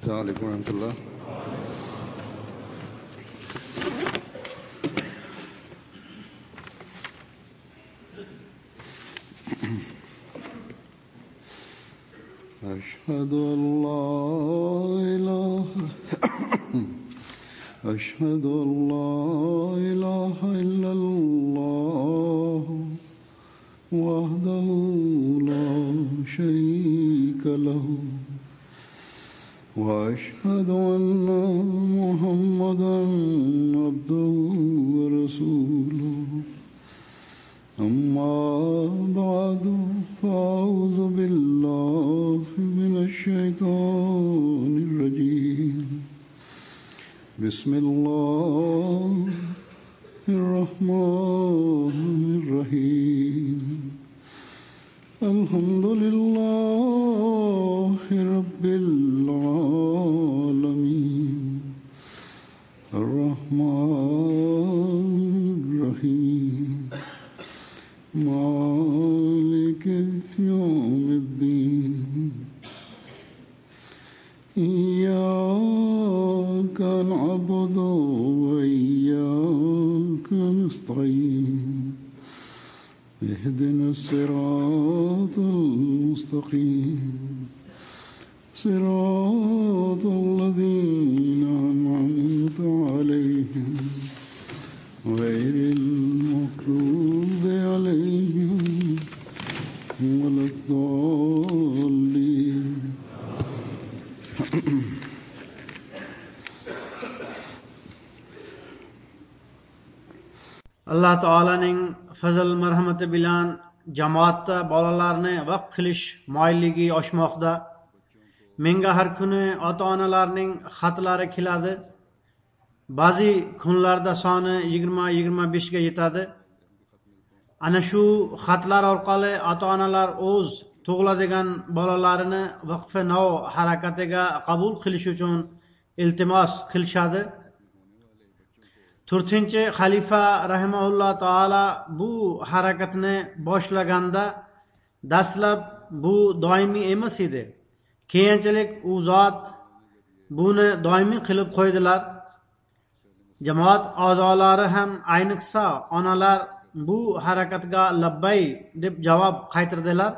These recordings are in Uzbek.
السلام عليكم ورحمة الله. أشهد أن لا إله أشهد أن لا إله إلا الله وحده لا شريك له وأشهد أن محمدا عبده ورسوله أما بعد فأعوذ بالله من الشيطان الرجيم بسم الله الرحمن الرحيم الحمد لله رب العالمين الرحمن الرحيم مالك يوم الدين إياك نعبد وإياك نستعين اهدنا الصراط المستقيم صراط الذين أنعمت عليهم غير المغضوب عليهم ولا الضالين. Allah Taolaning fazl marhamati bilan jamoatda bolalarni vaqf qilish moyilligi oshmoqda. Menga har kuni ota-onalarning xatlari keladi. Ba'zi kunlarda soni 20-25 ga yetadi. Ana shu xatlar orqali ota-onalar o'z tug'iladigan bolalarini vaqf nov harakatiga qabul qilish uchun iltimos qilishadi. 4-xalifa rahimahulloh taolo bu harakatni boshlaganda dastlab bu doimiy emas edi. Keyinchalik u zot buni doimiy qilib qo'ydilar. Jamoat a'zolari ham ayniqsa onalar bu harakatga labbay deb javob qaytardilar.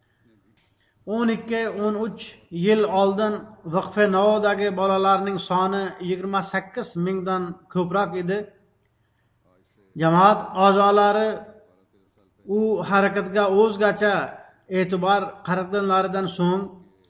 12-13 yil oldin vaqf novodagi bolalarning soni 28 mingdan ko'proq edi. Jamoat a'zolari u harakatga o'zgacha e'tibor qaratganlaridan so'ng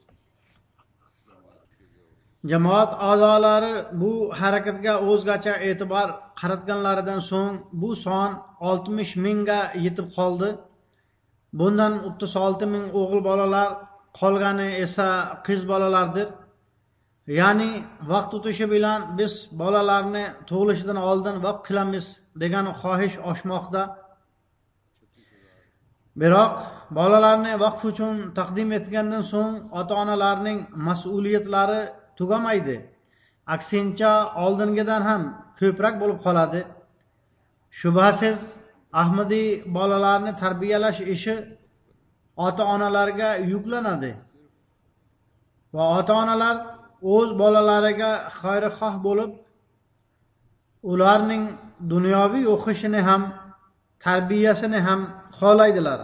bu son 60 mingga yetib qoldi. Bundan 36 ming o'g'il bolalar, qolgani esa qiz bolalardir. Ya'ni vaqt o'tishi bilan biz bolalarni tug'ilishidan oldin vaqf qilamiz degan xohish oshmoqda. Biroq bolalarni vaqf uchun taqdim etgandan so'ng ota-onalarning mas'uliyatlari tugamaydi. Aksincha oldingidan ham ko'proq bo'lib qoladi. Shubhasiz Ahmadiy bolalarni tarbiyalash ishi ota-onalarga yuklanadi va ota-onalar o'z bolalariga xayrixoh bo'lib, ularning dunyoviy o'qishini ham, tarbiyasini ham xohlaydilar.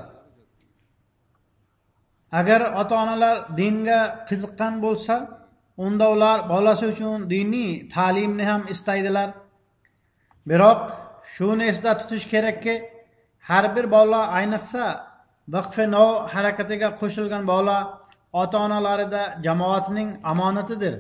Agar ota-onalar dinga qiziqqan bo'lsa, unda ular bolasi uchun diniy ta'limni ham istaydilar. Biroq shuni esda tutish kerakki, har bir bola, ayniqsa vaqf nov harakatiga qo'shilgan bola ota-onalarida jamoatning omonatidir.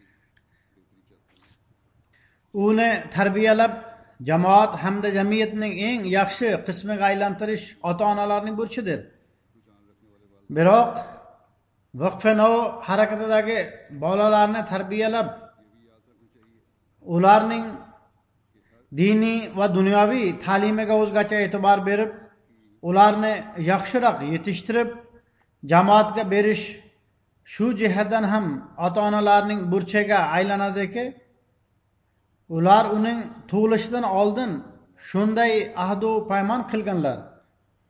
Uni tarbiyalab, jamoat hamda jamiyatning eng yaxshi qismiga aylantirish ota-onalarning burchidir. Biroq vaqf nov harakatidagi bolalarni tarbiyalab, ularning diniy va dunyoviy ta'limiga o'zgacha e'tibor berib, ularni yaxshiroq yetishtirib, jamoatga berish shu jihatdan ham ota-onalarning burchiga aylanadiki, ular uning tug'ilishidan oldin shunday ahd va paymon qilganlar.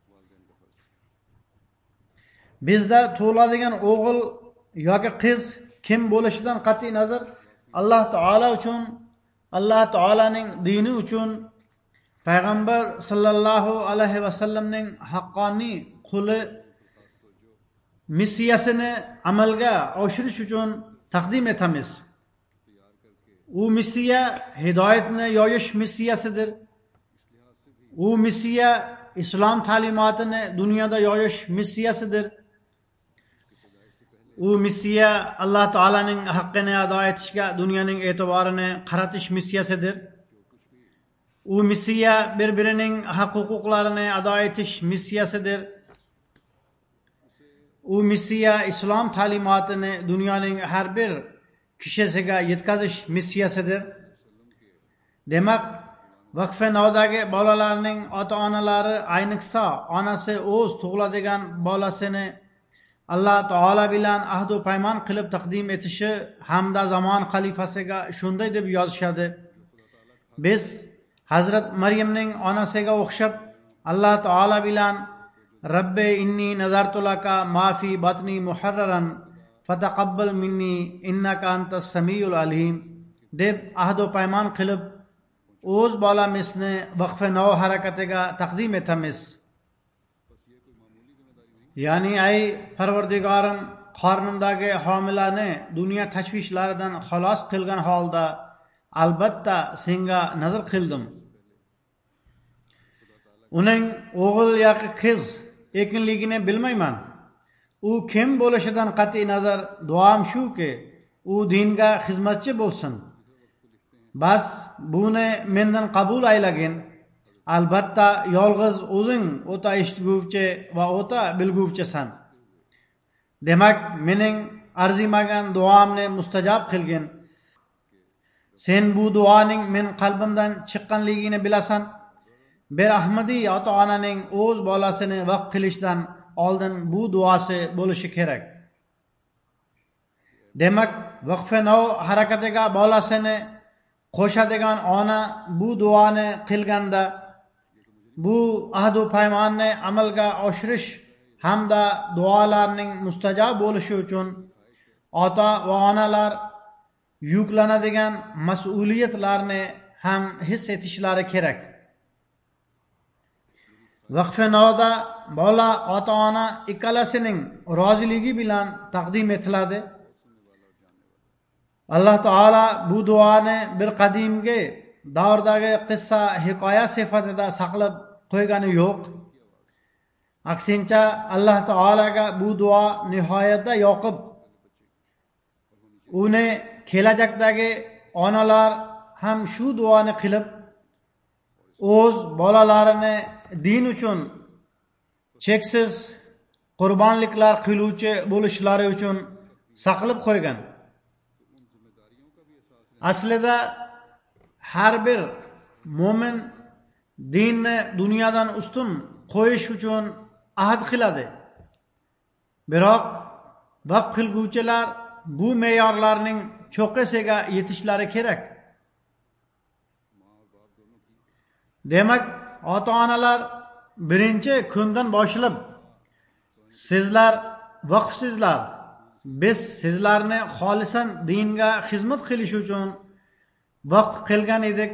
Bizda tug'iladigan o'g'il yoki qiz kim bo'lishidan qat'iy nazar Alloh taolo uchun, Alloh taolaning dini uchun, payg'ambar sallallohu alayhi vasallamning haqqoniy quli missiyasini amalga oshirish uchun taqdim etamiz. U missiya hidoyatni yoyish missiyasidir. U missiya islom ta'limotini dunyoda yoyish missiyasidir. U missiya Alloh taolaning haqqini ado etishga dunyoning e'tiborini qaratish missiyasidir. U missiya bir-birining haq-huquqlarini ado etish missiyasidir. U missiya islom ta'limotini dunyoning har bir kishisiga yetkazish missiyasidir. Demak, vaqfa nodagi bolalarning ota-onalari, ayniqsa onasi o'z tug'iladigan bolasini Alloh taolo bilan ahd va paymon qilib taqdim etishi hamda zamon xalifasiga shunday deb yozishadi: biz Hazrat Maryamning onasiga o'xshab Alloh taolo bilan Rabbi inni nazartu laka ma fi batni muharraran fataqabbal minni innaka antas samiul alim deb ahd va paymon qilib o'z bolamizni vaqfa nov harakatiga taqdim etamiz. Ya'ni ay Parvardigorim, qornimdagi homilani dunyo tashvishlaridan xalos qilgan holda albatta senga nazar qildim. Uning o'g'il yoki qiz ekanligini bilmayman. U kim bo'lishidan qat'iy nazar duom shuki, u dinga xizmatchi bo'lsin. Bas buni mendan qabul aylagin. Albatta yolg'iz o'zing o'ta eshitguvchi va o'ta bilguvchisan. Demak, mening arzimagan duomni mustajob qilgin. Sen bu duoning men qalbimdan chiqqanligini bilasan. Bir Ahmadiy ota-onaning o'z bolasini vaqf qilishdan oldin bu duosi bo'lishi kerak. Demak, vaqfa nov harakatiga bolasini qo'shadigan ona bu duoni qilganda bu ahd va paymonni amalga oshirish hamda duolarning mustajob bo'lishi uchun ota va onalar yuklanadigan mas'uliyatlarni ham his etishlari kerak. Vaqfa novda bola ota-ona ikkalasining roziligi bilan taqdim etiladi. Alloh taolo bu duoni bir qadimgi davrdagi qissa hikoya sifatida saqlab qo'ygani yo'q. Aksincha Alloh taolaga bu duo nihoyatda yoqib, uni kelajakdagi onalar ham shu duoni qilib o'z bolalarini din uchun cheksiz qurbonliklar qiluvchi bo'lishlari uchun saqlab qo'ygan. Aslida har bir mo'min dinni dunyodan ustun qo'yish uchun ahd qiladi. Biroq vaqf qilguvchilar bu me'yorlarning cho'qqisiga yetishlari kerak. Demak, ota-onalar birinchi kundan boshlab sizlar vaqfsizlar, biz sizlarni xolisan dinga xizmat qilish uchun vaqf qilgan edik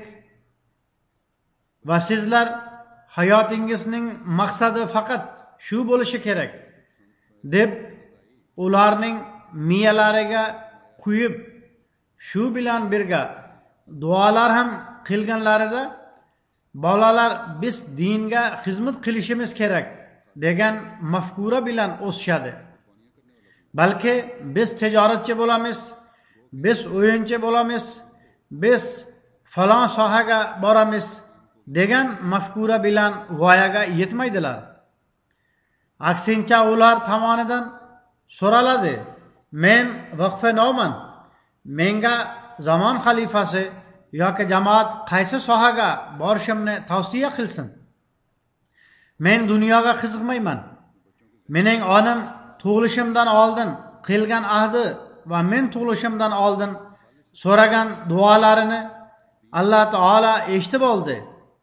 va sizlar hayotingizning maqsadi faqat shu bo'lishi kerak deb ularning miyalariga quyib, shu bilan birga duolar ham qilganlarida bolalar biz dinga xizmat qilishimiz kerak degan mafkura bilan o'sishadi. Balki biz tijoratchi bo'lamiz, biz o'yinchi bo'lamiz, biz falon sohaga boramiz degan mafkura bilan voyaga yetmaydilar. Aksincha ular tomonidan so'raladi: men vaqfa novman, menga zamon xalifasi yoki jamoat qaysi sohaga borishimni tavsiya qilsin. Men dunyoga qiziqmayman. Mening onam tug'ilishimdan oldin qilgan ahdi va men tug'ilishimdan oldin so'ragan duolarini Alloh taolo eshitib oldi.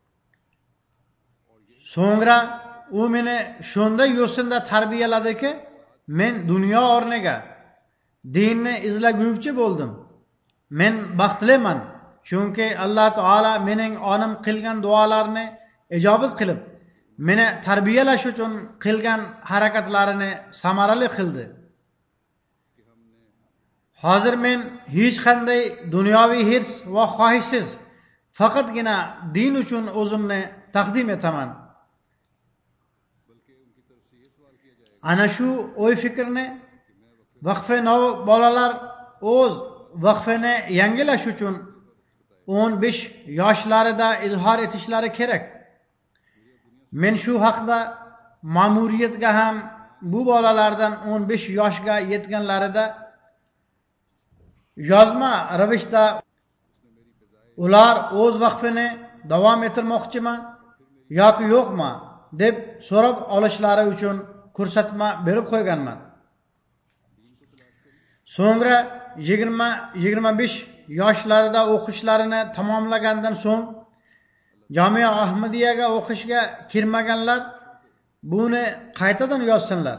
So'ngra u meni shunday yo'sinda tarbiyaladiki, men dunyo o'rniga dinni izlaguvchi bo'ldim. Men baxtliman, chunki Alloh taolo mening onim qilgan duolarni ijobat qilib, meni tarbiyalash uchun qilgan harakatlarini samarali qildi. Hozir men hech qanday dunyoviy hirs va xohishsiz faqatgina din uchun o'zimni taqdim etaman. Ana shu o'y fikrni vaqfe nov bolalar o'z vaqfini yangilash uchun 15 yoshlarida izhor etishlari kerak. Men shu haqda ma'muriyatga ham bu bolalardan 15 yoshga yetganlarida yozma ravishda ular o'z vaqfini davom ettirmoqchimi yoki yo'qmi deb so'rab olishlari uchun ko'rsatma berib qo'yganman. So'ngra 20-25 yoshlarida o'qishlarini tamomlagandan so'ng Jamia Ahmadiyaga o'qishga kirmaganlar buni qaytadan yozsinlar.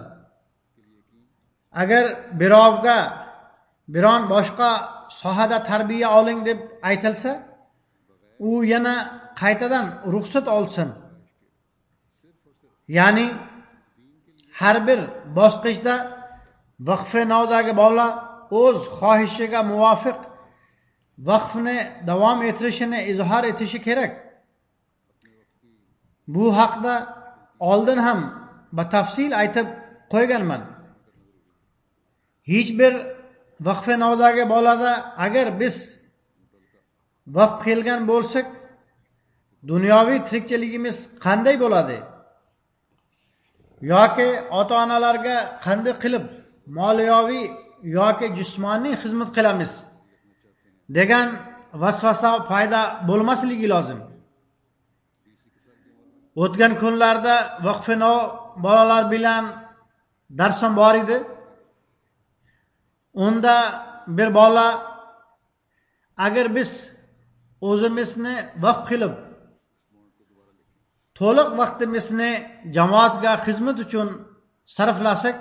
Agar birovga biron boshqa sohada tarbiya oling deb aytilsa, u yana qaytadan ruxsat olsin. Ya'ni har bir bosqichda vaqfe navdagi bola o'z xohishiga muvofiq vaqfni davom ettirishini izhor etishi kerak. Bu haqda oldin ham batafsil aytib qo'yganman. Hech bir vaqfe navdagi bolada agar biz vaqf qilgan bo'lsak, dunyoviy tirikchiligimiz qanday bo'ladi? Yoki ota-onalarga qanday qilib moliyaviy yoki jismoniy xizmat qilamiz degan vasvasa paydo bo'lmasligi lozim. O'tgan kunlarda vaqfe nov bolalar bilan darsim bor edi. Unda bir bola agar biz o'zimizni vaqf qilib to'liq vaqtimizni jamoatga xizmat uchun sarflasak,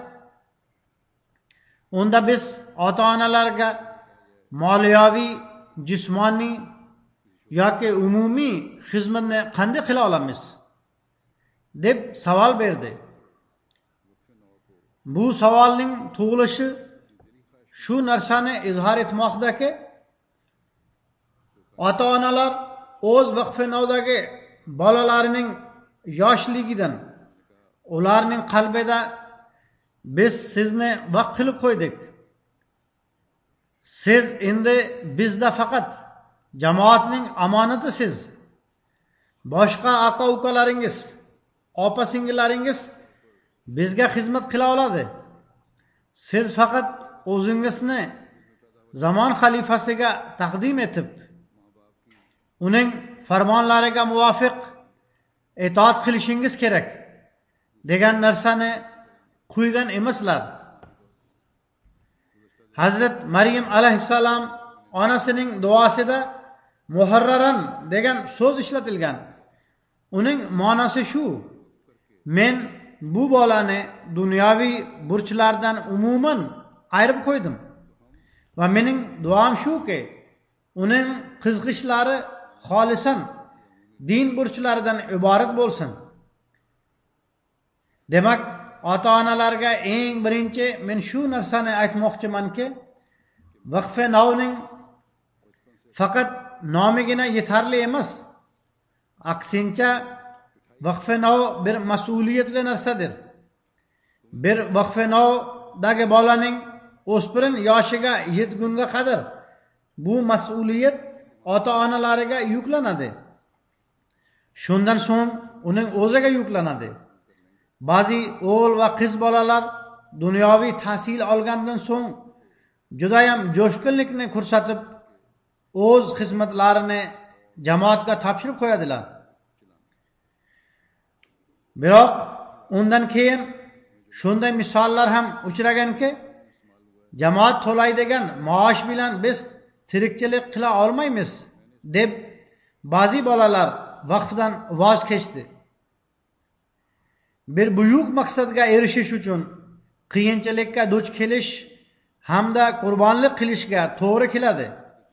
unda biz ota-onalarga moliyaviy, jismoniy yoki umumiy xizmatni qanday qila olamiz deb savol berdi. Bu savolning tug'ilishi shu narsani izhor etmoqdaki, ota-onalar o'z vaqfe navdagi bolalarining yoshligidan ularning qalbida biz sizni vaqf qilib qo'ydik. Siz endi bizda faqat jamoatning omonatisiz. Boshqa aka-ukalaringiz, opa-singillaringiz bizga xizmat qila oladi. Siz faqat o'zingizni zamon xalifasiga taqdim etib, uning farmonlariga muvofiq itoat qilishingiz kerak degan narsani qo'ygan emaslar. Hazrat Maryam alayhissalom onasining duosida muharraran degan so'z ishlatilgan. Uning ma'nosi shu: men bu bolani dunyoviy burchlardan umuman ayirib qo'ydim va mening duom shuki, uning qiziqishlari xolisan din burchlaridan iborat bo'lsin. Demak, ota-onalarga eng birinchi men shu narsani aytmoqchimanki, vaqfe novning faqat nomigina yetarli emas. Aksincha, vaqfe nov bir mas'uliyatli narsadir. Bir vaqfe novdagi bolaning o'spirin yoshiga yetgunga qadar bu mas'uliyat ota-onalariga yuklanadi. Shundan so'ng uning o'ziga yuklanadi. Ba'zi o'g'il va qiz bolalar dunyoviy tahsil olgandan so'ng juda ham jo'shqinlikni ko'rsatib, o'z xizmatlarini jamoatga topshirib qo'yadilar. Biroq undan keyin shunday misollar ham uchraganki, jamoat to'laydigan maosh bilan biz tirikchilik qila olmaymiz deb ba'zi bolalar vaqfdan voz kechdi. Bir buyuk maqsadga erishish uchun qiyinchilikka duch kelish hamda qurbonlik qilishga to'g'ri keladi.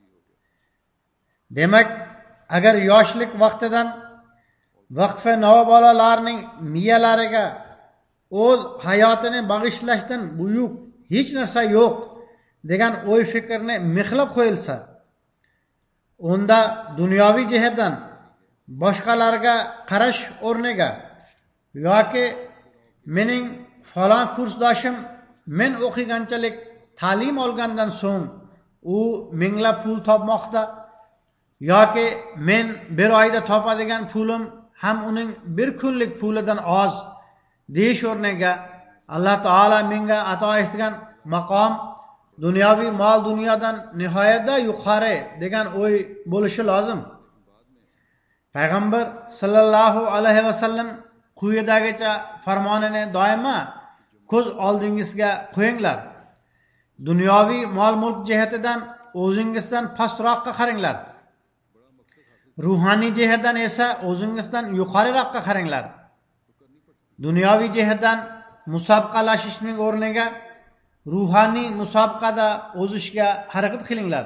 Demak, agar yoshlik vaqtidan vaqfa navbolalarning miyalariga o'z hayotini bag'ishlashdan buyuk hech narsa yo'q degan o'y fikrni mixlab qo'yilsa, unda dunyoviy jihatdan boshqalarga qarash o'rniga yoki mening falon kursdoshim men o'qiganchalik ta'lim olgandan so'ng u minglab pul topmoqda yoki men bir oyda topadigan pulim ham uning bir kunlik pulidan oz deyish o'rniga Alloh taolo menga ato etgan maqom dunyoviy mol dunyodan nihoyatda yuqori degan o'y bo'lishi lozim. Payg'ambar sallallohu alayhi vasallam quyidagicha farmonini doimo ko'z oldingizga qo'yinglar. Dunyoviy mol mulk jihatidan o'zingizdan pastroqqa qaranglar. Ruhoniy jihatdan esa o'zingizdan yuqoriroqqa qaranglar. Dunyoviy jihatdan musobaqalashishning o'rniga ruhoniy musobaqada o'zishga harakat qilinglar.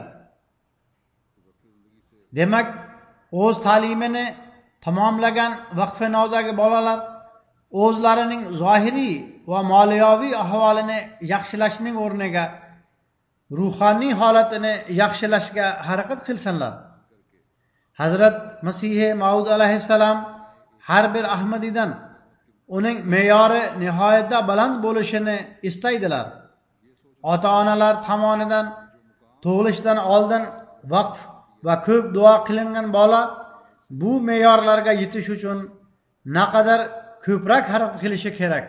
Demak, o'z ta'limini tamomlagan vaqfa navdagi bolalar o'zlarining zohiriy va moliyaviy ahvolini yaxshilashning o'rniga ruhoniy holatini yaxshilashga harakat qilsinlar. Hazrat Masih Maud alayhissalom har bir ahmadiydan uning me'yori nihoyatda baland bo'lishini istaydilar. Ota-onalar tomonidan tug'ilishidan oldin vaqf va ko'p duo qilingan bola bu me'yorlarga yetish uchun naqadar ko'proq harakat qilishi kerak.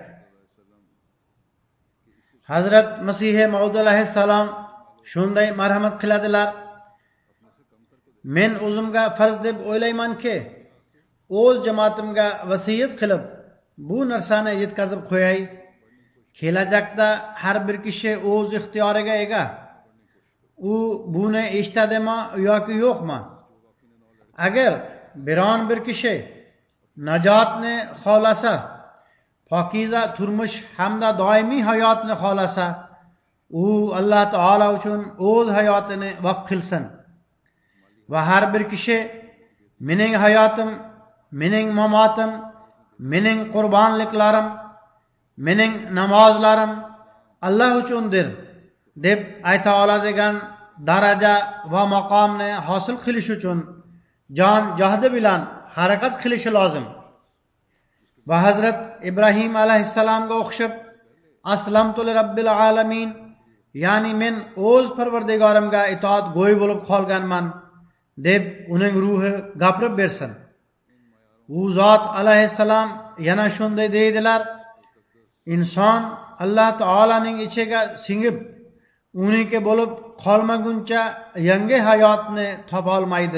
Hazrat Masih Maud alayhissalom shunday marhamat qiladilar: men o'zimga farz deb o'ylaymanki, o'z jamoatimga vasiyat qilib bu narsani yetkazib qo'yay. Kelajakda har bir kishi o'z ixtiyoriga ega. U buni eshitadimi yoki yo'qmi? Agar biron bir kishi najotni xolasa, pokiza turmush hamda doimiy hayotni xolasa, u Alloh taolo uchun o'z hayotini vaqf qilsin. Va har bir kishi mening hayotim, mening mamotim, mening qurbonliklarim, mening namozlarim Alloh uchundir deb ayta oladigan daraja va maqomni hosil qilish uchun jon johdi bilan harakat qilishi lozim. Va Hazrat Ibrohim alayhissalomga o'xshab aslamtu li robbil alamin, ya'ni men o'z Parvardigorimga itoat go'y bo'lib qolganman deb uning ruhi gapirib bersin. U zot alayhissalom yana shunday deydilar: inson Alloh taolaning ichiga singib uniki bo'lib qolmaguncha yangi hayotni topa olmaydi.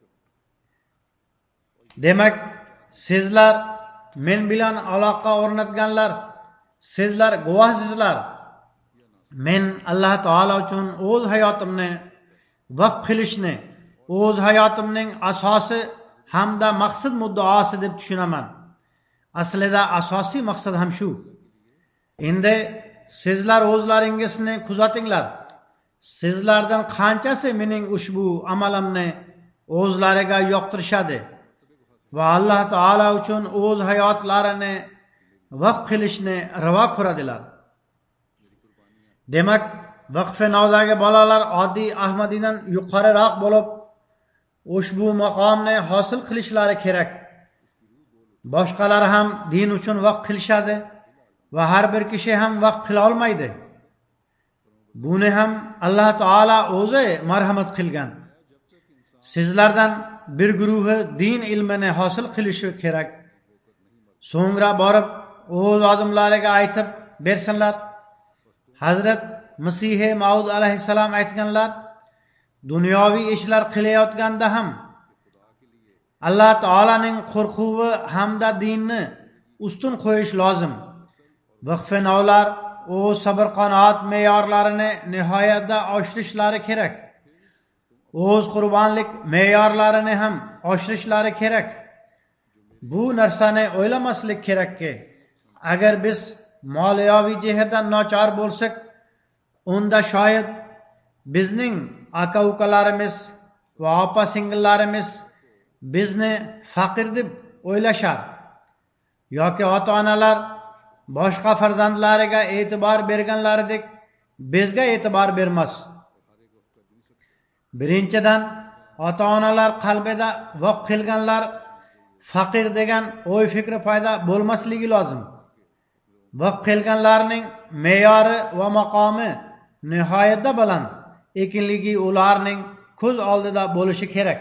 Demak, sizlar men bilan aloqa o'rnatganlar, sizlar guvohsizlar. Men Alloh taolo uchun o'z hayotimni vaqf qilishni o'z hayotimning asosi hamda maqsad muddaosi deb tushunaman. Aslida asosiy maqsad ham shu. Endi sizlar o'zlaringizni kuzatinglar. Sizlardan qanchasi mening ushbu amalimni o'zlariga yoqtirishadi va Alloh taolo uchun o'z hayotlarini vaqf qilishni ravo ko'radilar. Demak, vaqf navdagi bolalar oddiy ahmadiydan yuqoriroq bo'lib, ushbu maqomni hosil qilishlari kerak. Boshqalar ham din uchun vaqf qilishadi va har bir kishi ham vaqf qila olmaydi. Buni ham Alloh taolo o'zi marhamat qilgan. Sizlardan bir guruhi din ilmini hosil qilishi kerak. So'ngra borib o'z odamlariga aytib bersinlar. Hazrat Masih Maud alayhissalom aytganlar: dunyoviy ishlar qilayotganda ham Alloh taolaning qo'rquvi hamda dinni ustun qo'yish lozim. Vaqfa navlar o'z sabr qanoat me'yorlarini nihoyatda oshirishlari kerak. O'z qurbonlik me'yorlarini ham oshirishlari kerak. Bu narsani o'ylamaslik kerakki, agar biz moliyaviy jihatdan nochor bo'lsak, unda shoyat bizning aka ukalarimiz va opa singillarimiz bizni faqir deb o'ylashar yoki ota onalar boshqa farzandlariga e'tibor berganlaridek bizga e'tibor bermas. Birinchidan, ota onalar qalbida vaqf qilganlar faqir degan o'y fikri paydo bo'lmasligi lozim. Vaqf qilganlarning me'yori va maqomi nihoyatda baland ekanligi ularning ko'z oldida bo'lishi kerak.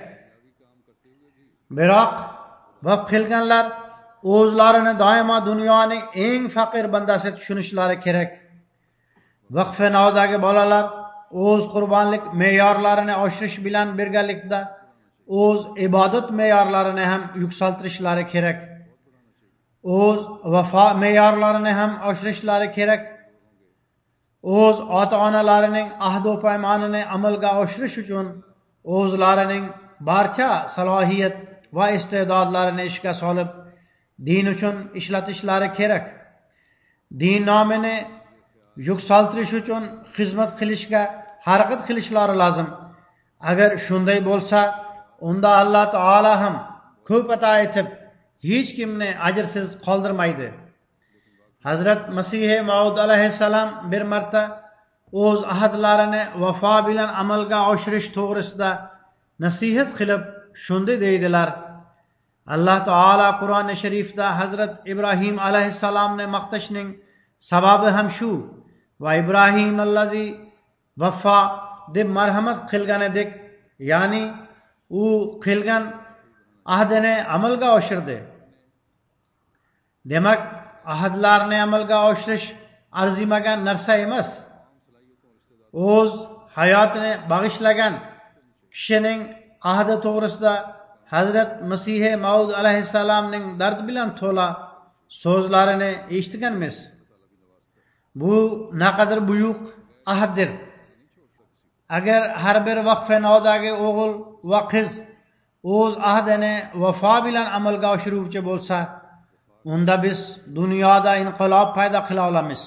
Biroq vaqf qilganlar o'zlarini doimo dunyoning eng faqir bandasi tushunishlari kerak. Vaqf-e nodagi bolalar o'z qurbonlik me'yorlarini oshirish bilan birgalikda o'z ibodat me'yorlarini ham yuksaltirishlari kerak. O'z vafo me'yorlarini ham oshirishlari kerak. O'z ota-onalarining ahd va paymonini amalga oshirish uchun o'zlarining barcha salohiyat va iste'dodlarini ishga solib din uchun ishlatishlari kerak. Din nomini yuksaltirish uchun xizmat qilishga harakat qilishlari lozim. Agar shunday bo'lsa, unda Alloh taolo ham ko'p ato etib hech kimni ajrsiz qoldirmaydi. Hazrat Masih Maud alayhissalom bir marta o'z ahdlarini vafo bilan amalga oshirish to'g'risida nasihat qilib shunday deydilar: Alloh taolo Qur'oni Sharifda Hazrat Ibrohim alayhissalomni maqtashning sababi ham shu: va Ibrohim allazi vafo deb marhamat qilganidek, ya'ni u qilgan ahdini amalga oshirdi. Demak, ahdlarni amalga oshirish arzimagan narsa emas. O'z hayotini bag'ishlagan kishining ahdi to'g'risida Hazrat Masih Maud alayhissalomning dard bilan to'la so'zlarini eshitganmiz. Bu naqadar buyuk ahddir. Agar har bir vaqf-e nodagi o'g'il va qiz o'z ahdini vafo bilan amalga oshiruvchi bo'lsa, unda biz dunyoda inqilob paydo qila olamiz.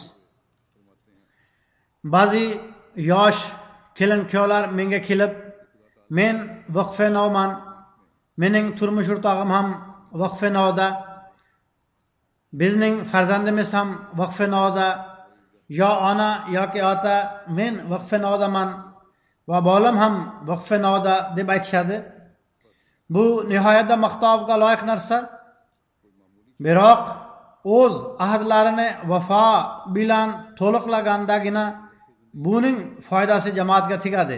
Ba'zi yosh kelin-kuyovlar menga kelib, men vaqf-e noman, mening turmush o'rtog'im ham vaqf-e noda, bizning farzandimiz ham vaqf-e noda, yo ona yoki ota men vaqf-e nodaman va bolam ham vaqf-e noda deb aytishadi. Bu nihoyatda maqtovga loyiq narsa. Biroq o'z ahdlarini vafo bilan to'liqlagandagina buning foydasi jamoatga tegadi.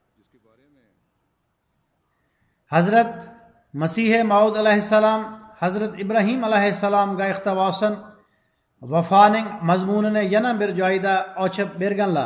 Hazrat Masih Maud alayhissalom Hazrat Ibrohim alayhissalomga iqtibosan vafoning mazmunini yana bir joyda ochib berganlar.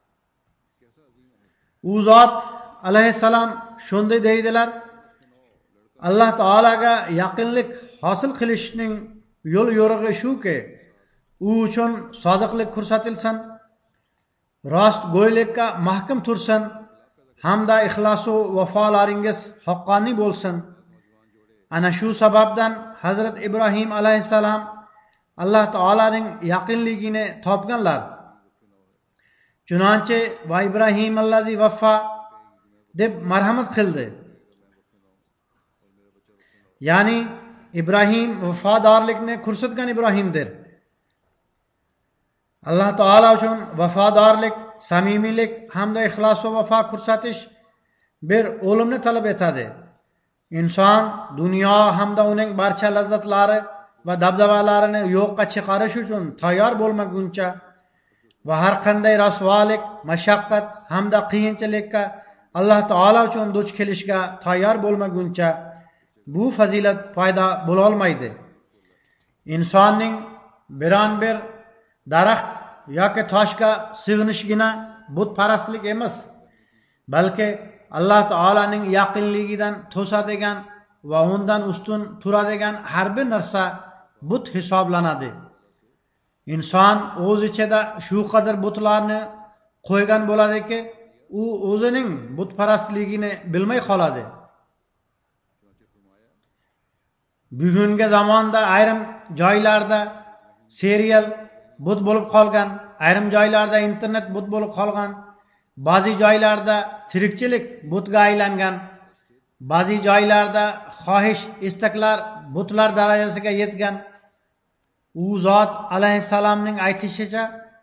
U zot alayhissalom shunday deydilar: Alloh taolaga yaqinlik hosil qilishning yo'l yo'rig'i shuki, u uchun sodiqlik ko'rsatilsin, rostgo'ylikka mahkam tursin, hamda ixlos va vafolaringiz haqqoniy bo'lsin. Ana shu sababdan Hazrat Ibrohim alayhissalom Alloh taolaning yaqinligini topganlar. Chunonchi va Ibrohim allazi vaffa deb marhamat qildi. Ya'ni Ibrohim vafodorlikni ko'rsatgan Ibrohimdir. Alloh taolo uchun vafodorlik, samimiylik hamda ixlos va vafo ko'rsatish bir o'limni talab etadi. Inson dunyo hamda uning barcha lazzatlari va dabdabalarini yo'qqa chiqarish uchun tayyor bo'lmaguncha va har qanday rasvolik, mashaqqat hamda qiyinchilikka Alloh taolo uchun duch kelishga tayyor bo'lmaguncha bu fazilat paydo bo'la olmaydi. Insonning biron bir daraxt yoki toshga sig'inishgina butparastlik emas, balki Alloh taolaning yaqinligidan to'sadigan va undan ustun turadigan har bir narsa but hisoblanadi. Inson o'z ichida shu qadar butlarni qo'ygan bo'ladiki, u o'zining butparastligini bilmay qoladi. Bugungi zamonda ayrim joylarda serial but bo'lib qolgan ayrim joylarda internet but bo'lib qolgan, ba'zi joylarda tirikchilik butga aylangan, ba'zi joylarda xohish istaklar butlar darajasiga yetgan. U zot alayhissalomning aytishicha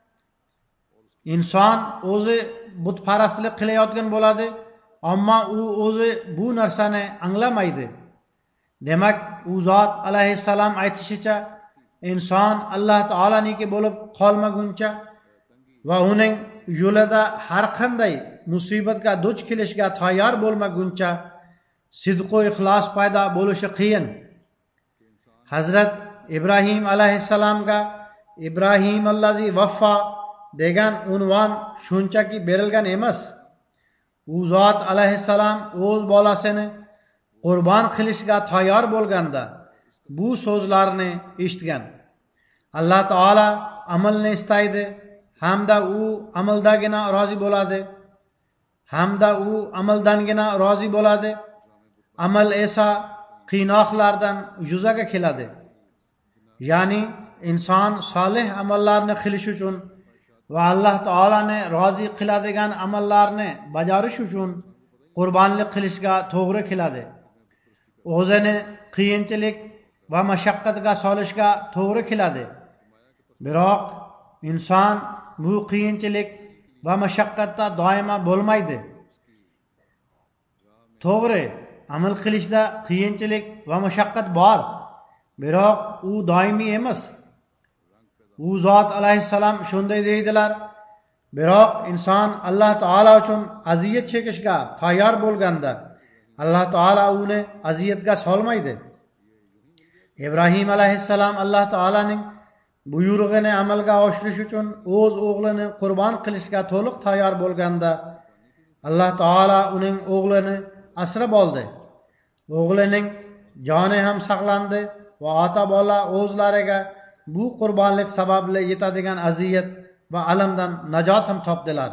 inson o'zi butparastlik qilayotgan bo'ladi, ammo u o'zi bu narsani anglamaydi. Demak, u zot alayhissalom aytishicha inson Alloh taolaniki bo'lib qolmaguncha va uning yo'lida har qanday musibatga duch kelishga tayyor bo'lmaguncha sidq va ixlos paydo bo'lishi qiyin. Hazrat Ibrohim alayhissalomga Ibrohim allazi vaffo degan unvon shunchaki berilgan emas. U zot alayhissalom o'z bolasini qurbon qilishga tayyor bo'lganda bu so'zlarni eshitgan. Alloh taolo amalni istaydi, hamda u amaldagina rozi bo'ladi. Amal esa qiynoqlardan yuzaga keladi. Ya'ni inson solih amallarni qilish uchun va Alloh taolani rozi qiladigan amallarni bajarish uchun qurbonlik qilishga to'g'ri keladi. O'zini qiyinchilik va mashaqqatga solishga to'g'ri keladi. Biroq inson bu qiyinchilik va mashaqqatda doimo bo'lmaydi. To'g'ri, amal qilishda qiyinchilik va mashaqqat bor, biroq u doimiy emas. U zot alayhissalom shunday deydilar: biroq inson Alloh taolo uchun aziyat chekishga tayyor bo'lganda Alloh taolo uni aziyatga solmaydi. Ibrohim alayhissalom Alloh taolaning buyrug'ini amalga oshirish uchun o'z o'g'lini qurbon qilishga to'liq tayyor bo'lganda Alloh taolo uning o'g'lini asrab oldi. O'g'lining joni ham saqlandi va ota-bola o'zlariga bu qurbonlik sababli yetadigan aziyat va alamdan najot ham topdilar.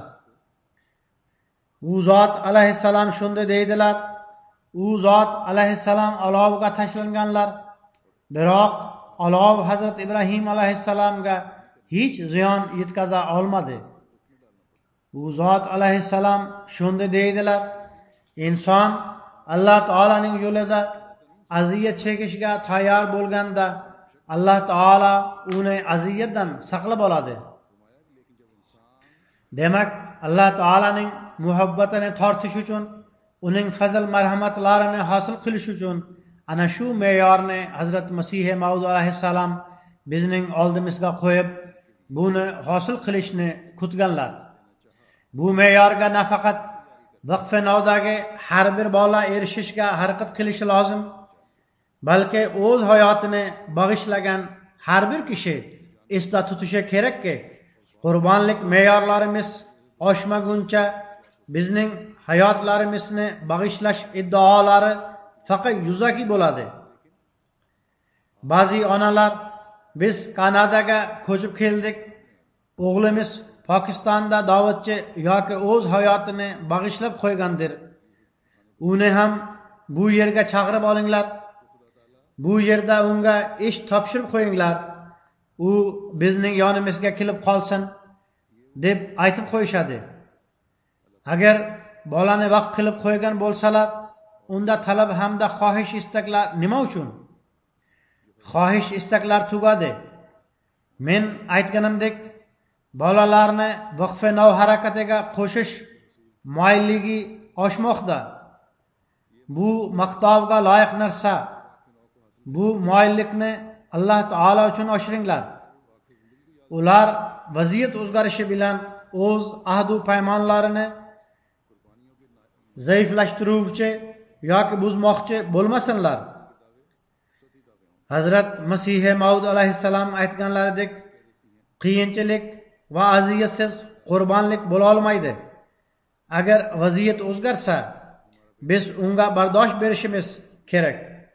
U zot alayhissalom shunday deydilar: u zot alayhissalom olovga tashlanganlar, biroq olov Hazrat Ibrohim alayhissalomga hech ziyon yetkaza olmadi. U zot alayhissalom shunday deydilar: inson Alloh taolaning yo'lida aziyat chekishga tayyor bo'lganda Alloh taolo uni aziyatdan saqlab oladi. Demak, Alloh taolaning muhabbatini tortish uchun, uning fazl marhamatlarini hosil qilish uchun ana shu me'yorni Hazrat Masih Maud alayhissalom bizning oldimizga qo'yib, buni hosil qilishni kutganlar. Bu me'yorga nafaqat vaqf navdagi har bir bola erishishga harakat qilishi lozim, balki o'z hayotini bag'ishlagan har bir kishi esda tutishi kerakki, qurbonlik me'yorlarimiz oshmaguncha bizning hayotlarimizni bag'ishlash iddaolari faqat yuzaki bo'ladi. Ba'zi onalar biz Kanadaga ko'chib keldik, o'g'limiz Pokistonda da'vatchi yoki o'z hayotini bag'ishlab qo'ygandir. Uni ham bu yerga chaqirib olinglar. Bu yerda unga ish topshirib qo'yinglar. U bizning yonimizga kelib qolsin deb aytib qo'yishadi. Agar bolani vaqt qilib qo'ygan bo'lsalar, unda talab hamda xohish istaklar nima uchun? Xohish istaklar tugadi. Men aytganimdek, bolalarni vaqf nov harakatiga qo'shish moyilligi oshmoqda. Bu maqtovga loyiq narsa. Bu moyillikni Alloh taolo uchun oshiringlar. Ular vaziyat o'zgarishi bilan o'z ahd va paymonlarini zaiflashtiruvchi yoki buzmoqchi bo'lmasinlar. Hazrat Masih Maud alayhissalom aytganlaridek, qiyinchilik va aziyatsiz qurbonlik bo'la olmaydi. Agar vaziyat o'zgarsa, biz unga bardosh berishimiz kerak.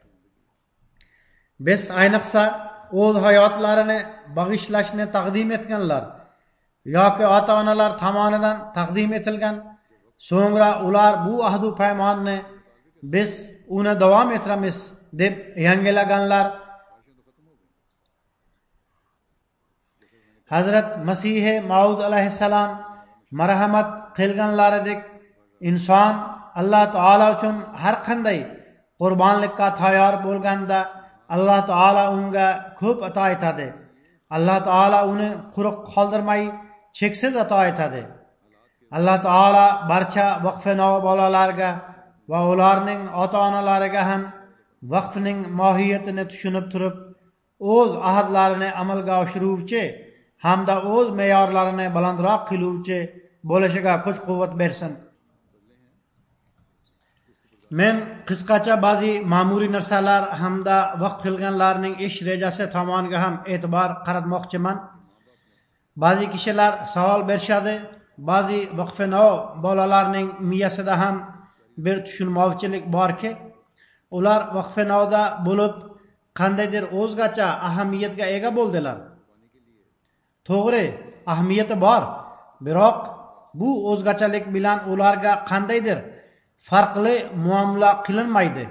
Biz ayniqsa o'z hayotlarini bag'ishlashni taqdim etganlar yoki ota-onalar tomonidan taqdim etilgan, so'ngra ular bu ahd va paymonni biz uni davom ettiramiz deb yangilaganlar Hazrat Masih Maud alayhissalom marhamat qilganlaridek inson Alloh taolo uchun har qanday qurbonlikka tayyor bo'lganda Alloh taolo unga ko'p ato etadi. Alloh taolo uni quruq qoldirmay cheksiz ato etadi. Alloh taolo barcha vaqfino bolalarga va ularning ota-onalariga ham vaqfning mohiyatini tushunib turib, o'z ahadlarini amalga oshiruvchi hamda o'z me'yorlarini balandroq qiluvchi bo'lishiga kuch-quvvat bersin. Men qisqacha ba'zi ma'muriy narsalar hamda vaqf qilganlarning ish rejasi tomoniga ham e'tibor qaratmoqchiman. Ba'zi kishilar savol berishadi, ba'zi vaqfino bolalarning miyasida ham bir tushunmovchilik borki, ular vaqfinoda bo'lib qandaydir o'zgacha ahamiyatga ega bo'ldilar. To'g'ri, ahamiyati bor, biroq bu o'zgachalik bilan ularga qandaydir farqli muomala qilinmaydi.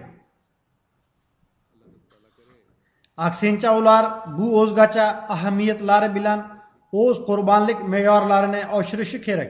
Aksincha ular bu o'zgacha ahamiyatlari bilan o'z qurbonlik me'yorlarini oshirishi kerak.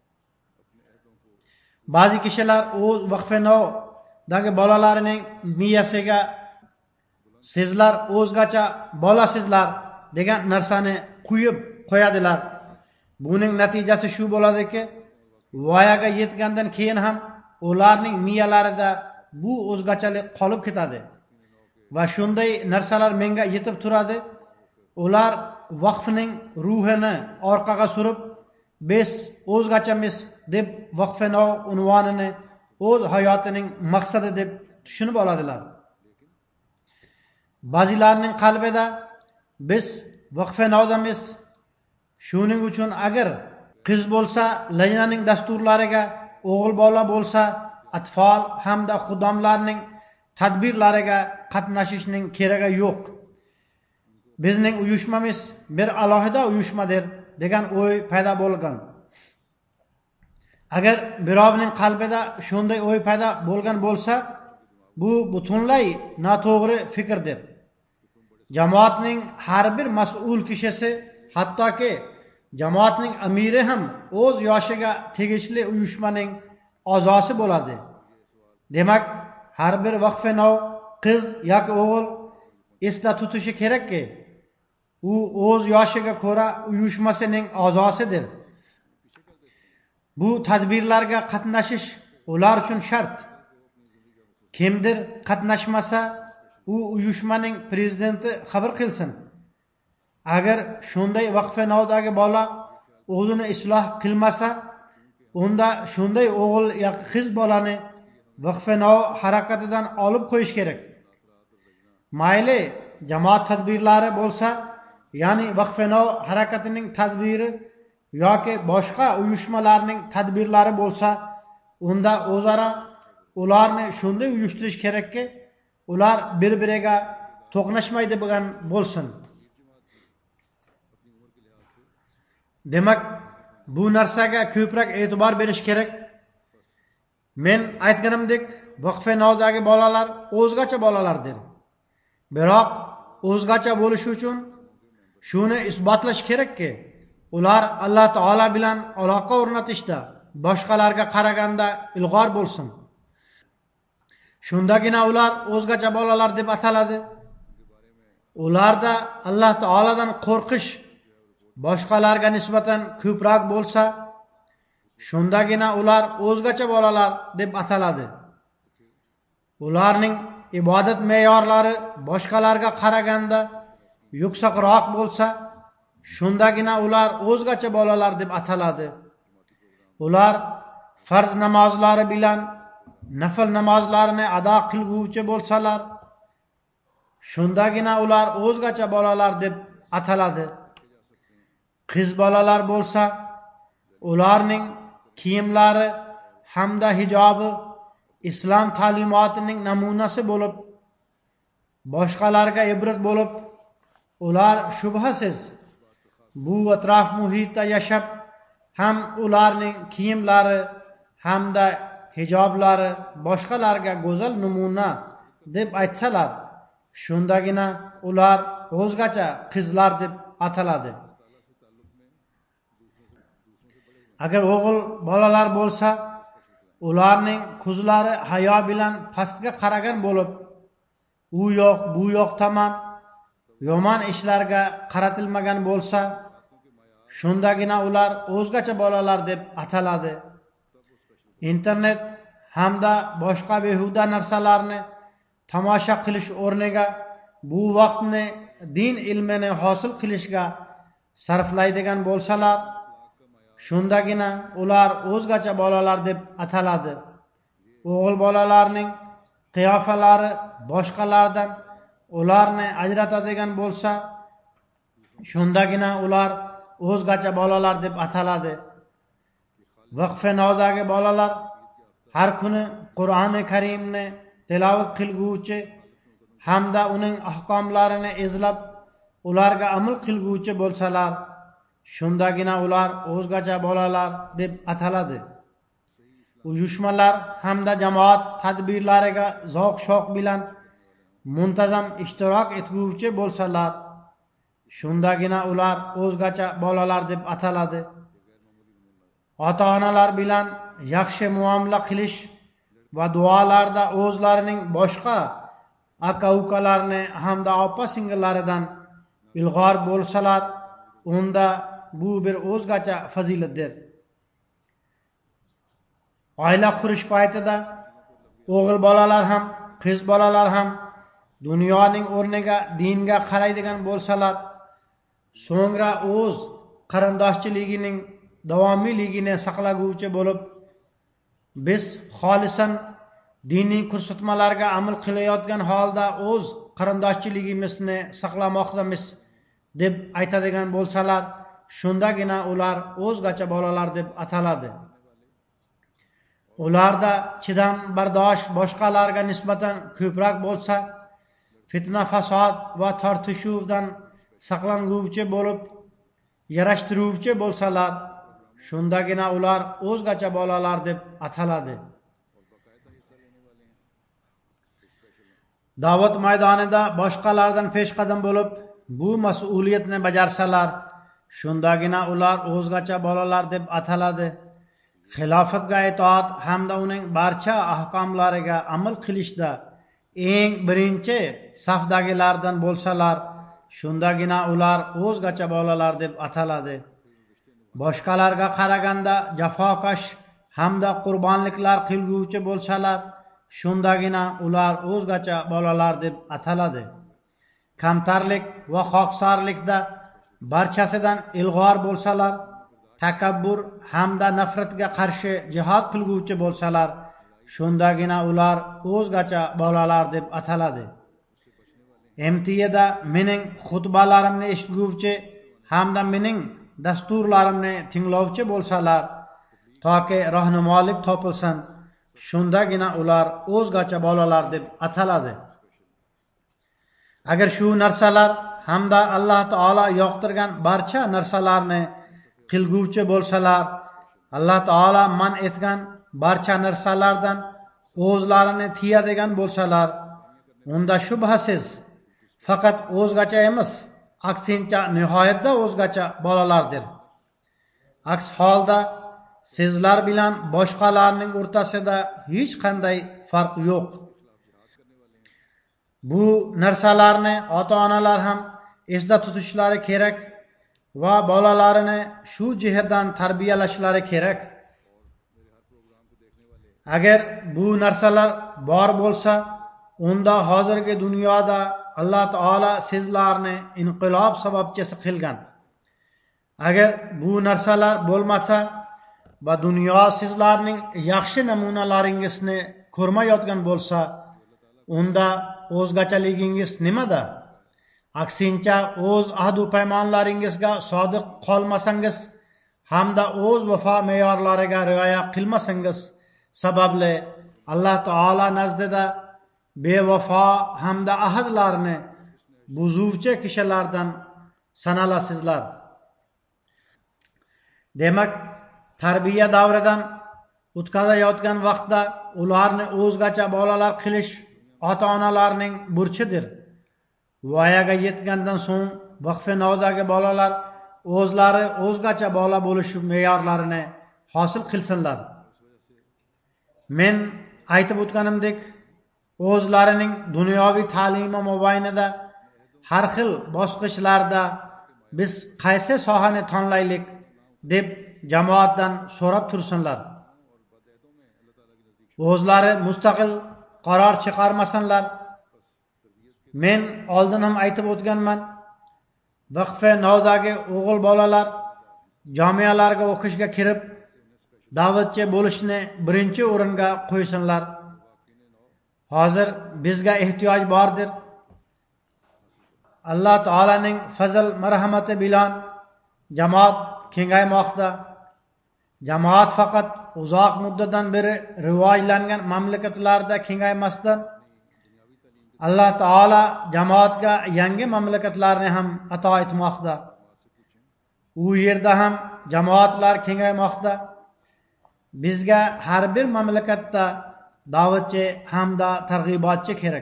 Ba'zi kishilar o'z vaqfinodagi bolalarining miyasiga sizlar o'zgacha bolasizlar degan narsani quyib qo'yadilar. Buning natijasi shu bo'ladiki, voyaga yetgandan keyin ham ularning miyalarida bu o'zgachalik qolib ketadi. Va shunday narsalar menga yetib turadi. Ular vaqfning ruhini orqaga surib, biz o'zgachamiz deb vaqfino unvonini o'z hayotining maqsadi deb tushunib oladilar. Ba'zilarning qalbida biz vaqfinodamiz. Shuning uchun agar qiz bo'lsa, lajnaning dasturlariga, o'g'il bola bo'lsa, atfol hamda xudomlarning tadbirlariga qatnashishning keragi yo'q. Bizning uyushmamiz bir alohida uyushmadir degan o'y paydo bo'lgan. Agar birovning qalbida shunday o'y paydo bo'lgan bo'lsa, bu butunlay noto'g'ri fikrdir. Jamoatning har bir mas'ul kishisi, hattoki jamoatning amiri ham o'z yoshiga tegishli uyushmaning a'zosi bo'ladi. Demak, har bir vaqfino qiz yoki o'g'il esda tutishi kerakki, u o'z yoshiga ko'ra uyushmasining a'zosidir. Bu tadbirlarga qatnashish ular uchun shart. Kimdir qatnashmasa, u uyushmaning prezidenti xabar qilsin. Agar shunday vaqfinodagi bola o'zini isloh qilmasa, unda shunday o'g'il yoki qiz bolani vaqfino harakatidan olib qo'yish kerak. Mayli jamoat tadbirlari bo'lsa, ya'ni vaqfino harakatining tadbiri yoki boshqa uyushmalarning tadbirlari bo'lsa, unda o'zaro ularni shunday uyushtirish kerakki, ular bir-biriga to'qnashmaydi bo'lgan bo'lsin. Demak, bu narsaga ko'proq e'tibor berish kerak. Men aytganimdek, vaqfinodagi bolalar o'zgacha bolalardir. Biroq o'zgacha bo'lishi uchun shuni isbotlash kerakki, ular Alloh taolo bilan aloqa o'rnatishda boshqalarga qaraganda ilg'or bo'lsin. Shundagina ular o'zgacha bolalar deb ataladi. Ularda Alloh taoladan qo'rqish boshqalarga nisbatan ko'proq bo'lsa, shundagina ular o'zgacha bolalar deb ataladi. Ularning ibodat me'yorlari boshqalarga qaraganda yuksakroq bo'lsa, shundagina ular o'zgacha bolalar deb ataladi. Ular farz namozlari bilan nafl namozlarini ado qilguvchi bo'lsalar, shundagina ular o'zgacha bolalar deb ataladi. Qiz bolalar bo'lsa, ularning kiyimlari hamda hijobi islom ta'limotining namunasi bo'lib, boshqalarga ibrat bo'lib, ular shubhasiz bu atrof muhitda yashab, ham ularning kiyimlari hamda hijoblari boshqalarga go'zal namuna deb aytsalar, shundagina ular o'zgacha qizlar deb ataladi. Agar o'g'il bolalar bo'lsa, ularning ko'zlari hayo bilan pastga qaragan bo'lib, u yoq bu yoq tomon yomon ishlarga qaratilmagan bo'lsa, shundagina ular o'zgacha bolalar deb ataladi. Internet hamda boshqa behuda narsalarni tomosha qilish o'rniga bu vaqtni din ilmini hosil qilishga sarflaydigan bo'lsalar, shundagina ular o'zgacha bolalar deb ataladi. O'g'il bolalarning qiyofalari boshqalardan ularni ajratadigan bo'lsa, shundagina ular o'zgacha bolalar deb ataladi. Vaqfinodagi bolalar har kuni Qur'oni Karimni tilovat qilguvchi hamda uning ahkomlarini izlab ularga amal qilguvchi bo'lsalar, shundagina ular o'zgacha bolalar deb ataladi. Uyushmalar hamda jamoat tadbirlariga zavq-shavq bilan muntazam ishtirok etguvchi bo'lsalar, shundagina ular o'zgacha bolalar deb ataladi. Ota-onalar bilan yaxshi muomala qilish va duolarda o'zlarining boshqa aka-ukalarni hamda opa-singillaridan ilg'or bo'lsalar, unda bu bir o'zgacha fazilatdir. Oila qurish paytida o'g'il bolalar ham, qiz bolalar ham dunyoning o'rniga dinga qaraydigan bo'lsalar, so'ngra o'z qarindoshchiligining davomiyligini saqlaguvchi bo'lib, biz xolisan diniy ko'rsatmalarga amal qilayotgan holda o'z qarindoshchiligimizni saqlamoqdamiz deb aytadigan bo'lsalar, shundagina ular o'zgacha bolalar deb ataladi. Ularda chidam bardosh boshqalarga nisbatan ko'proq bo'lsa, fitna fasod va tortishuvdan saqlanguvchi bo'lib, yarashtiruvchi bo'lsalar, shundagina ular o'zgacha bolalar deb ataladi. Da'vat maydonida boshqalardan peshqadam bo'lib, bu mas'uliyatni bajarsalar, shundagina ular o'zgacha bolalar deb ataladi. Xilofatga itoat hamda uning barcha ahkomlariga amal qilishda eng birinchi safdagilardan bo'lsalar, shundagina ular o'zgacha bolalar deb ataladi. Boshqalarga qaraganda jafokash hamda qurbonliklar qilguvchi bo'lsalar, shundagina ular o'zgacha bolalar deb ataladi. Kamtarlik va xoqsorlikda barchasidan ilg'or bo'lsalar, takabbur hamda nafratga qarshi jihad qilguvchi bo'lsalar, shundagina ular o'zgacha bolalar deb ataladi. MTAda mening xutbalarimni eshitguvchi hamda mening dasturlarimni tinglovchi bo'lsalar, toki rahnumolik topilsin, shundagina ular o'zgacha bolalar deb ataladi. Agar shu narsalar hamda Alloh taolo yoqtirgan barcha narsalarni qilguvchi bo'lsalar, Alloh taolo man etgan barcha narsalardan o'zlarini tiyadigan bo'lsalar, unda shubhasiz faqat o'zgacha emas, aksincha nihoyatda o'zgacha bolalardir. Aks holda sizlar bilan boshqalarning o'rtasida hech qanday farq yo'q. Bu narsalarni ota-onalar ham esda tutishlari kerak va bolalarini shu jihatdan tarbiyalashlari kerak. Agar bu narsalar bor bo'lsa, unda hozirgi dunyoda Alloh taolo sizlarni inqilob sababchisi qilgan. Agar bu narsalar bo'lmasa va dunyo sizlarning yaxshi namunalaringizni ko'rmayotgan bo'lsa, unda o'zgachaligingiz nimada? Aksincha o'z ahdu paymonlaringizga sodiq qolmasangiz hamda o'z vafo me'yorlariga rioya qilmasangiz sababli Alloh taolo nazdida bevafo hamda ahadlarni buzuvchi kishilardan sanalasizlar. Demak, tarbiya davridan o'tkazayotgan vaqtda ularni o'zgacha bolalar qilish ota-onalarning burchidir. Voyaga yetgandan so'ng vaqfi nodagi bolalar o'zlari o'zgacha bola bo'lish me'yorlarini hosil qilsinlar. Men aytib o'tganimdek, o'zlarining dunyoviy ta'limi mobaynida har xil bosqichlarda biz qaysi sohani tanlaylik deb jamoatdan so'rab tursinlar. O'zlari mustaqil qaror chiqarmasinlar. Men oldin ham aytib o'tganman, vaqfa nodagi o'g'il bolalar jamiyalarga o'qishga kirib, da'vatchi bo'lishni birinchi o'ringa qo'ysinlar. Hozir bizga ehtiyoj bordir. Alloh taolaning fazl marhamati bilan jamoat kengaymoqda. Jamoat faqat uzoq muddatdan beri rivojlangan mamlakatlarda kengaymasdan Alloh taolo jamoatga yangi mamlakatlarni ham ato etmoqda. U yerda ham jamoatlar kengaymoqda. Bizga har bir mamlakatda da'vatchi hamda targ'ibotchi kerak.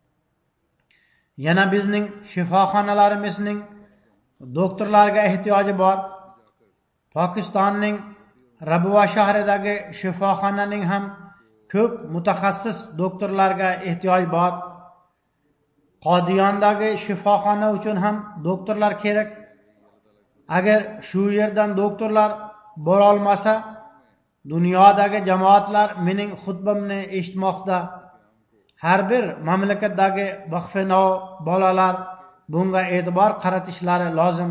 Yana bizning shifoxonalarimizning doktorlarga ehtiyoji bor. Pokistonning Rabwa shahridagi shifoxonaning ham ko'p mutaxassis doktorlarga ehtiyoj bor. Qodiyondagi shifoxona uchun ham doktorlar kerak. Agar shu yerdan doktorlar bora olmasa, dunyodagi jamoatlar mening xutbamni eshitmoqda. Har bir mamlakatdagi vaqfino bolalar bunga e'tibor qaratishlari lozim.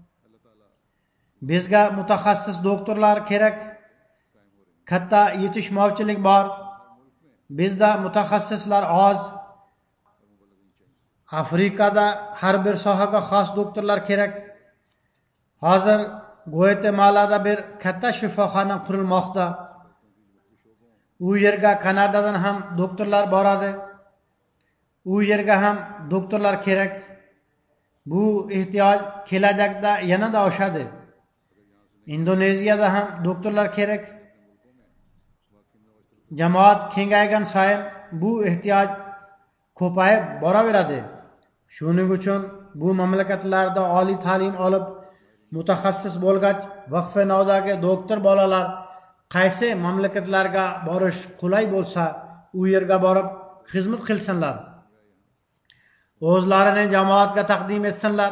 Bizga mutaxassis doktorlar kerak. Katta yetishmovchilik bor. Bizda mutaxassislar oz. Afrikada har bir sohaga xos doktorlar kerak. Hozir Guatemalada bir katta shifoxona qurilmoqda. U yerga Kanadadan ham doktorlar boradi. U yerga ham doktorlar kerak. Bu ehtiyoj kelajakda yanada oshadi. Indoneziyada ham doktorlar kerak. Jamoat kengaygan sayin bu ehtiyoj ko'payib boraveradi. Shuning uchun bu mamlakatlarda oliy ta'lim olib mutaxassis bo'lgach, vaqfenodagi doktor bolalar qaysi mamlakatlarga borish qulay bo'lsa, u yerga borib xizmat qilsinlar. O'zlarini jamoatga taqdim etsinlar.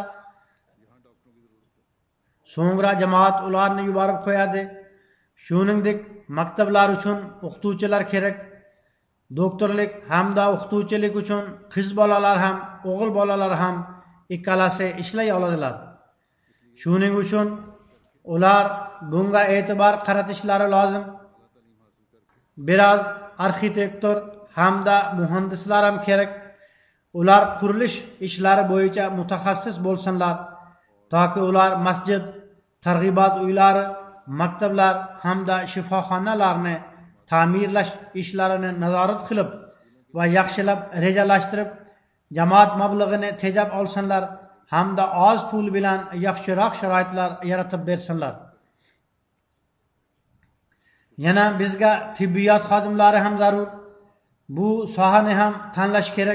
So'ngra jamoat ularni yuborib qo'yadi. Shuningdek, maktablar uchun o'qituvchilar kerak. Doktorlik hamda o'qituvchilik uchun qiz bolalar ham, o'g'il bolalar ham ikkalasi ishlay oladilar. Shuning uchun ular bunga e'tibor qaratishlari lozim. Biroz arxitektor hamda muhandislar ham kerak. Ular qurilish ishlari bo'yicha mutaxassis bo'lsinlar, toki ular masjid, targ'ibot uylari, maktablar hamda shifoxonalarni ta'mirlash ishlarini nazorat qilib va yaxshilab rejalashtirib, jamoat mablag'ini tejab olsinlar hamda oz pul bilan yaxshiroq sharoitlar yaratib bersinlar. Yana bizga tibbiyot xodimlari ham zarur. Bu sohani ham tanlash kerak.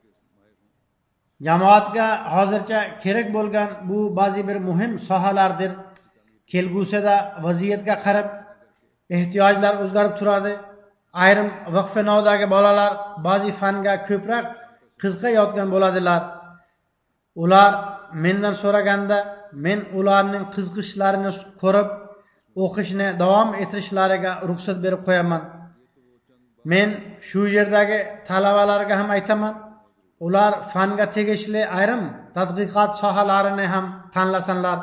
Jamoatga hozircha kerak bo'lgan bu ba'zi bir muhim sohalardir. Kelgusida vaziyatga qarab ehtiyojlar o'zgarib turadi. Ayrim vaqfenodagi bolalar ba'zi fanga ko'proq qiziqayotgan bo'ladilar. Ular mendan so'raganda men ularning qiziqishlarini ko'rib o'qishni davom ettirishlariga ruxsat berib qo'yaman. Men shu yerdagi talabalarga ham aytaman, ular fanga tegishli ayrim tadqiqot sohalarini ham tanlasinlar.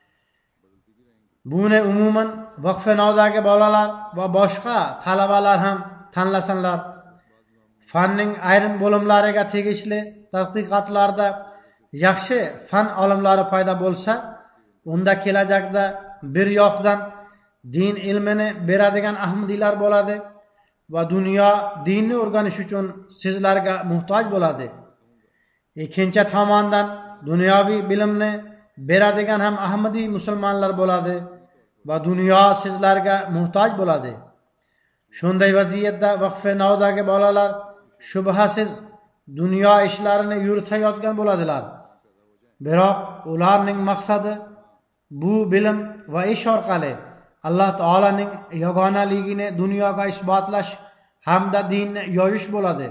Buni umuman vaqfenodagi bolalar va boshqa talabalar ham tanlasinlar. Fanning ayrim bo'limlariga tegishli tadqiqotlarda yaxshi fan olimlari paydo bo'lsa, unda kelajakda bir yoqdan din ilmini beradigan ahmadiylar bo'ladi va dunyo dinni o'rganish uchun sizlarga muhtoj bo'ladi. Ikkinchi tomondan dunyoviy bilimni beradigan ham ahmadiy musulmonlar bo'ladi va dunyo sizlarga muhtoj bo'ladi. Shunday vaziyatda vaqfenodagi bolalar shubhasiz dunyo ishlarini yuritayotgan bo'ladilar. Biroq ularning maqsadi bu bilim va ish orqali alloh taolaning yagonaligini dunyoga isbotlash hamda dinni yoyish bo'ladi.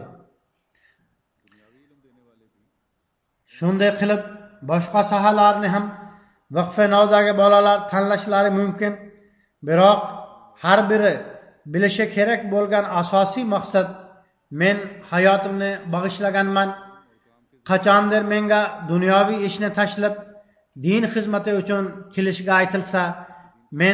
Shunday qilib boshqa sohalarni ham vaqfa navdagi bolalar tanlashlari mumkin. Biroq har biri bilishi kerak bo'lgan asosiy maqsad, men hayotimni bag'ishlaganman. Qachondir menga dunyoviy ishni tashlab din xizmati uchun kelishga aytilsa, men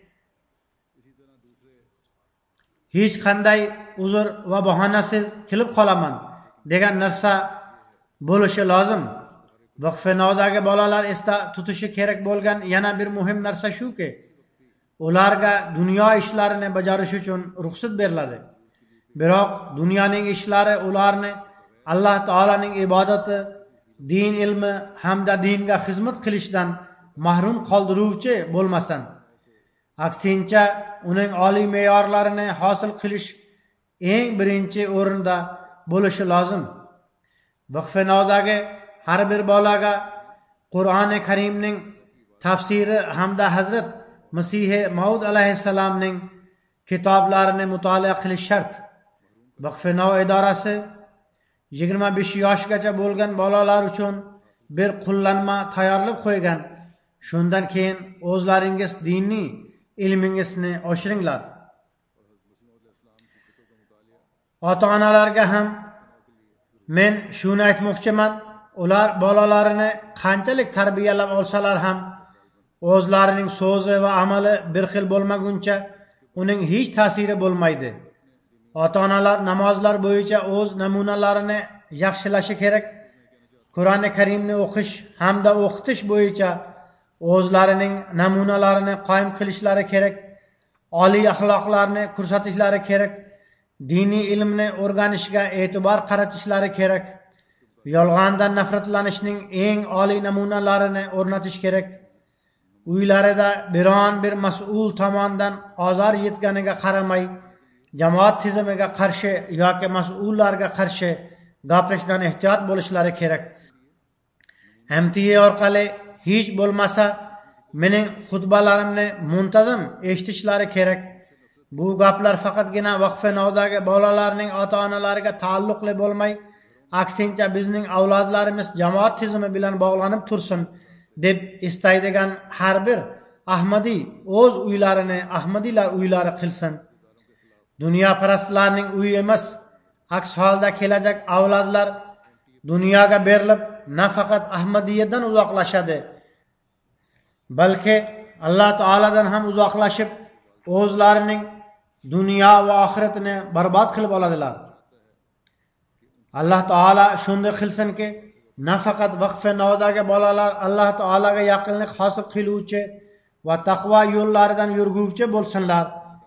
hech qanday uzr va bahonasiz kelib qolaman degan narsa bo'lishi lozim. Vaqfa navdagi bolalar esda tutishi kerak bo'lgan yana bir muhim narsa shuki, ularga dunyo ishlarini bajarish uchun ruxsat beriladi. Biroq dunyoning ishlari ularni Alloh taolaning ibodati, din ilmi hamda dinga xizmat qilishdan mahrum qoldiruvchi bo'lmasin. Aksincha, uning oliy me'yorlarini hosil qilish eng birinchi o'rinda bo'lishi lozim. Vaqfa navdagi har bir bolaga Qur'oni Karimning tafsiri hamda Hazrat Masih Maud alayhissalomning kitoblarini mutolaa qilish shart. Vaqfa nav idorasi 25 yoshgacha bo'lgan bolalar uchun bir qo'llanma tayyorlab qo'ygan. Shundan keyin o'zlaringiz diniy ilmingizni oshiringlar. Ota-onalarga ham men shuni aytmoqchiman, ular bolalarini qanchalik tarbiyalab olsalar ham o'zlarining so'zi va amali bir xil bo'lmaguncha uning hech ta'siri bo'lmaydi. Ota-onalar namozlar bo'yicha o'z namunalarini yaxshilashi kerak. Qur'oni Karimni o'qish hamda o'qitish bo'yicha o'zlarining namunalarini qoyim qilishlari kerak. Oliy axloqlarni ko'rsatishlari kerak. Diniy ilmni o'rganishga e'tibor qaratishlari kerak. Yolg'ondan nafratlanishning eng oliy namunalarini o'rnatish kerak. Uylarida biron bir mas'ul tomonidan ozor yetganiga qaramay, jamoat tizimiga qarshi yoki mas'ullarga qarshi gapirishdan ehtiyot bo'lishlari kerak. MTA orqali hech bo'lmasa mening xutbalarimni muntazam eshitishlari kerak. Bu gaplar faqatgina vaqfa navdagi bolalarning ota-onalariga taalluqli bo'lmay, aksincha bizning avlodlarimiz jamoat tizimi bilan bog'lanib tursin deb istaydigan har bir Ahmadiy o'z uylarini Ahmadiylar uylari qilsin. Dunyoparastlarning uyi emas, aks holda kelajak avlodlar dunyoga berilib nafaqat Ahmadiyyadan uzoqlashadi, balki Alloh taoladan ham uzoqlashib, o'zlarining dunyo va oxiratini barbod qilib oladilar. Alloh taola shunday qilsinki, nafaqat vaqfa navdagi bolalar Alloh taolaga yaqinlik hosil qiluvchi va taqvo yo'llaridan yurguvchi bo'lsinlar,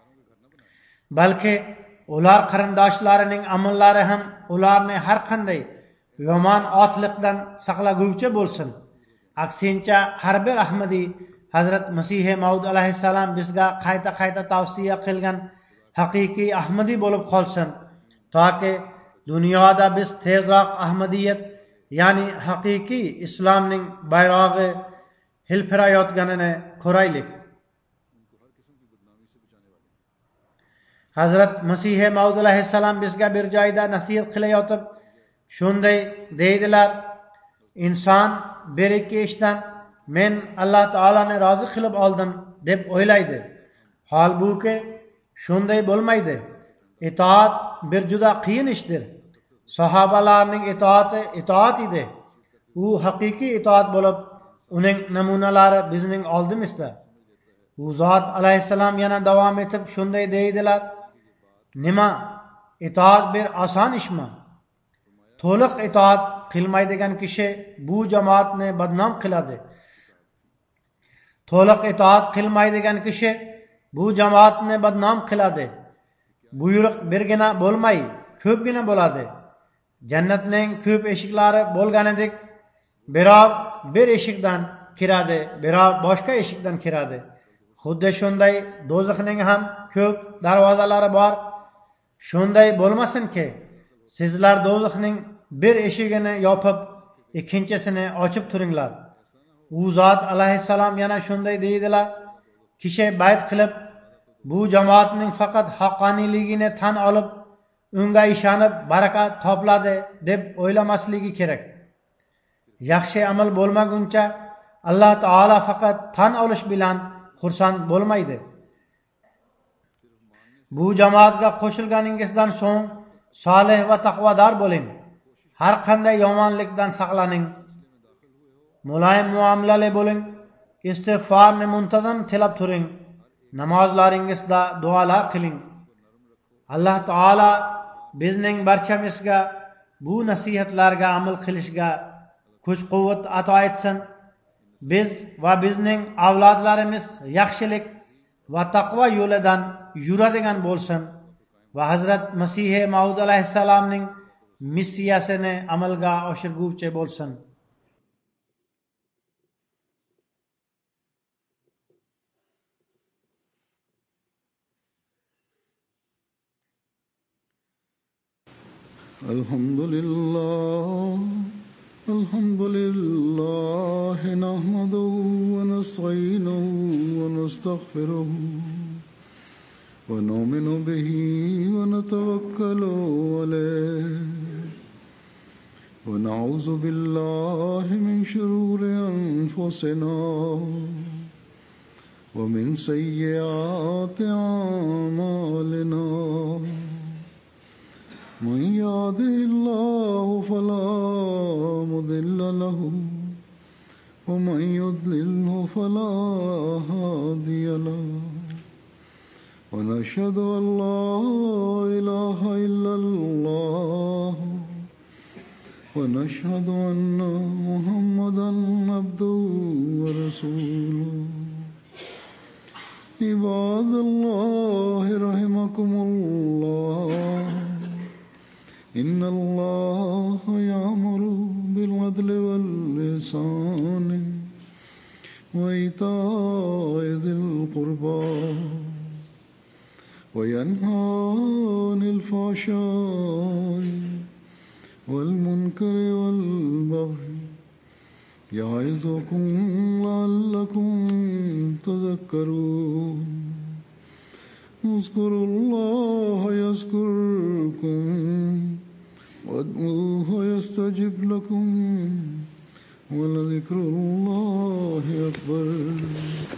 balki ular qarindoshlarining amallari ham ularni har qanday yomon otliqdan saqlaguvchi bo'lsin. Aksincha, har bir Ahmadiy Hazrat Masih Maud alayhissalom bizga qayta tavsiya qilgan haqiqiy Ahmadiy bo'lib qolsin, toki dunyoda biz tezroq Ahmadiyyat, ya'ni haqiqiy islomning bayrog'i hilpirayotganini ko'raylik. Hazrat Masih Maud alayhissalom bizga bir joyda nasihat qilayotib shunday deydilar: inson bir ikki ishdan men Alloh taolani rozi qilib oldim deb o'ylaydi. Holbuki shunday bo'lmaydi. Itoat bir juda qiyin ishdir. Sahobalarning itoat edi. U haqiqiy itoat bo'lib, uning namunalari bizning oldimizda. U zot alayhissalom yana davom etib shunday deydilar: nima, itoat bir oson ishmi? To'liq itoat qilmaydigan kishi bu jamoatni badnom qiladi. To'liq itoat qilmaydigan kishi bu jamoatni badnom qiladi. Buyruq birgina bo'lmay, ko'pgina bo'ladi. Jannatning ko'p eshiklari bo'lganidek, birov bir eshikdan kiradi, birov boshqa eshikdan kiradi. Xuddi shunday do'zaxning ham ko'p darvozalari bor. Shunday bo'lmasinki, sizlar do'zaxning bir eshigini yopib, ikkinchisini ochib turinglar. U zot alayhissalom yana shunday deydilar: kishi bayt qilib, bu jamoatning faqat haqqoniyligini tan olib, unga ishonib barakat topladi deb o'ylamasligi kerak. Yaxshi amal bo'lmaguncha Alloh taolo faqat tan olish bilan xursand bo'lmaydi. Bu jamoatga qo'shilganingizdan so'ng solih va taqvodor bo'ling. Har qanday yomonlikdan saqlaning. Muloyim muomalali bo'ling. Istig'forni muntazam tilab turing. Namozlaringizda duolar qiling. Alloh taolo bizning barchamizga bu nasihatlarga amal qilishga kuch-quvvat ato etsin. Biz va bizning avlodlarimiz yaxshilik va taqvo yo'lidan yuradigan bo'lsin va Hazrat Masih Maud alayhissalomning missiyasini amalga oshirguvchi bo'lsin. الحمد لله نحمده ونستعينه ونستغفره ونؤمن به ونتوكل عليه ونعوذ بالله من شرور أنفسنا ومن سيئات أعمالنا من يهده الله فلا مضل له ومن يضلله فلا هادي له ونشهد أن لا إله إلا الله ونشهد أن محمدا عبده ورسوله عباد الله رحمكم الله إن الله يأمر بالعدل والإحسان وإيتاء ذي القربى وينهى عن الفحشاء والمنكر والبغي يعظكم لعلكم تذكرون اذكروا الله يذكركم وادعوه يستجب لكم ولذكر الله أكبر.